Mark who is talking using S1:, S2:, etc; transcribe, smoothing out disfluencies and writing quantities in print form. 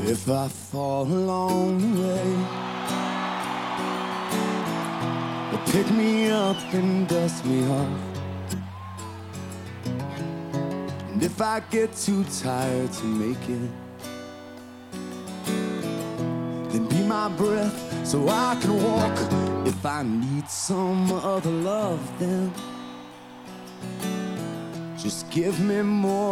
S1: If I fall along the way, well, pick me up and dust me off. And if I get too tired to make it, then be my breath so I can walk. If I need some other love, then just give me more.